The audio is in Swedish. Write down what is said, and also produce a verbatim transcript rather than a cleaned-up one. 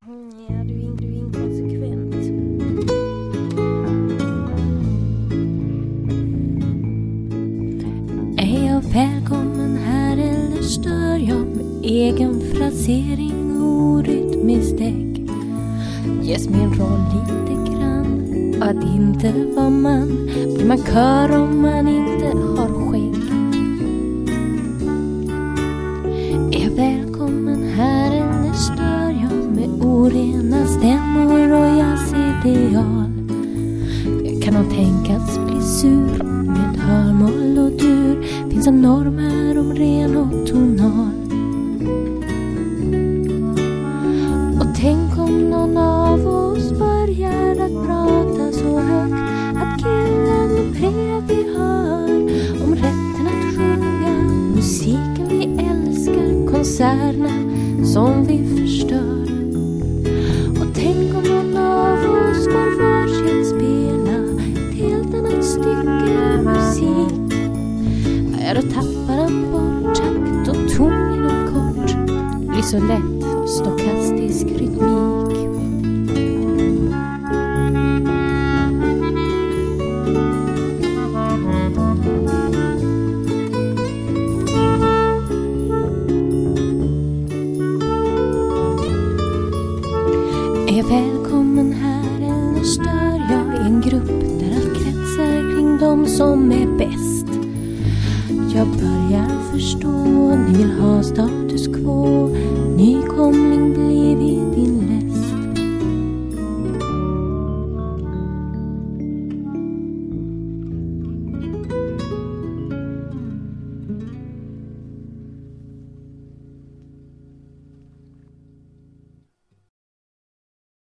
Ja, du är, du är inkonsekvent. Är jag välkommen här eller stör jag med egen frasering och rytmiskt däck? Ges min roll lite grann att inte vara man. Blir man kör om man inte har skägg? Är jag välkommen här eller stör jag med orena stämmor och jazzideal? Jag kan nog tänkas bli sur med hörmål och dur. Finns en norm här om ren och tonal. Och tänk om någon av oss börjar att prata så högt att killen bredvid hör om rätten att sjunga musiken vi älskar, konserterna som vi förstör. Och tänk om någon av oss får varsitt spela ett helt annat stycke musik. Ja, då tappar han bort takt och ton inom kort. Blir så lätt stokastisk rytmik. Är jag välkommen här eller stör jag i en grupp där allt kretsar kring dem som är bäst? Jag börjar förstå, ni vill ha status quo,